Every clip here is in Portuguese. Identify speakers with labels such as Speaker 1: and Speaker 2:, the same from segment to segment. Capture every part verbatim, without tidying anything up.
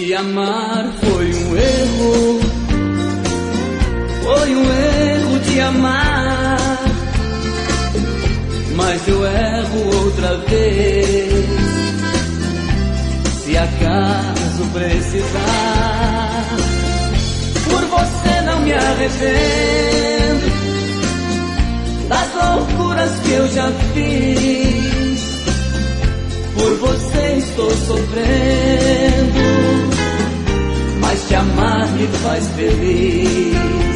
Speaker 1: Te amar foi um erro, foi um erro te amar, mas eu erro outra vez, se acaso precisar. Por você não me arrependo das loucuras que eu já fiz, por você estou sofrendo, mas te amar me faz feliz.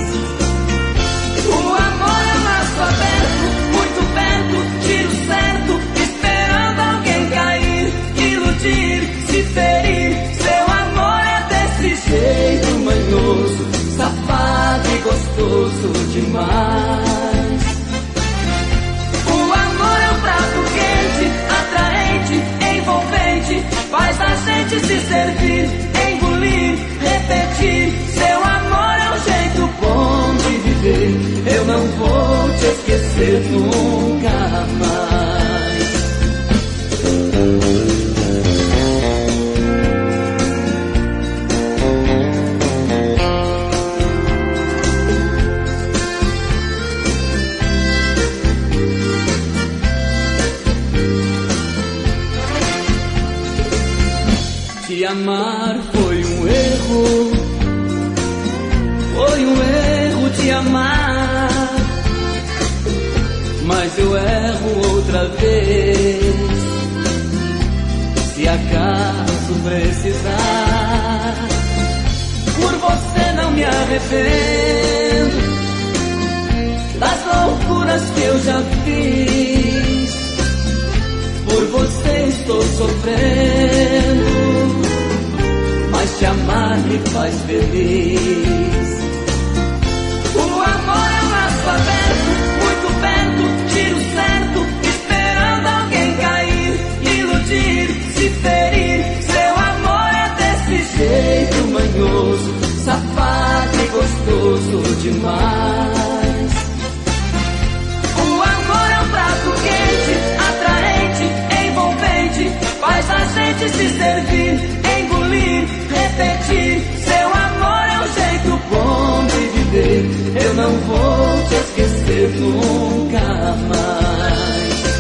Speaker 1: O amor é um laço aberto, muito perto, tiro certo, esperando alguém cair, iludir, se ferir. Seu amor é desse jeito manhoso, safado e gostoso demais. O amor é um prato quente, atraente, envolvente, faz a gente se servir, engolir, repetir. Seu amor é um jeito bom de viver, eu não vou te esquecer nunca mais. Te amar foi um erro, foi um erro te amar, mas eu erro outra vez, se acaso precisar. Por você não me arrependo das loucuras que eu já fiz, por você estou sofrendo, mas te amar me faz feliz. O amor é um laço aberto, muito perto, tiro certo, esperando alguém cair, iludir, se ferir. Seu amor é desse jeito manhoso, safado e gostoso demais. O amor é um prato quente, atraente, envolvente, faz a gente se servir, engolir, repetir. Seu amor é um jeito bom de viver, eu não vou te esquecer nunca mais.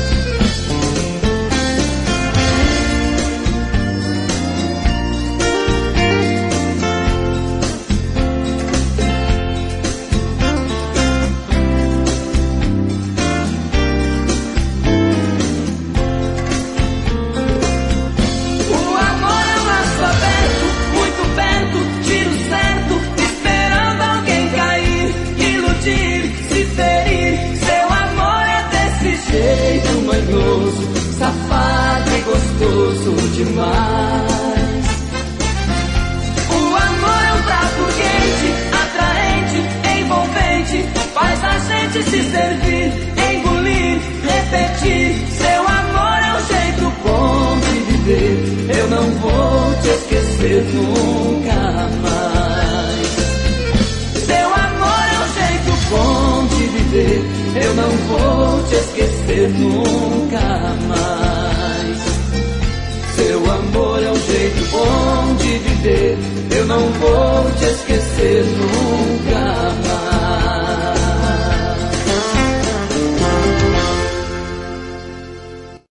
Speaker 1: Jeito manhoso, safado e gostoso demais. O amor é um prato quente, atraente, envolvente, faz a gente se servir, engolir, repetir. Seu amor é um jeito bom de viver, eu não vou te esquecer nunca mais. Seu amor é um jeito bom de viver, eu não vou te esquecer nunca mais. Seu amor é um jeito bom de viver, eu não vou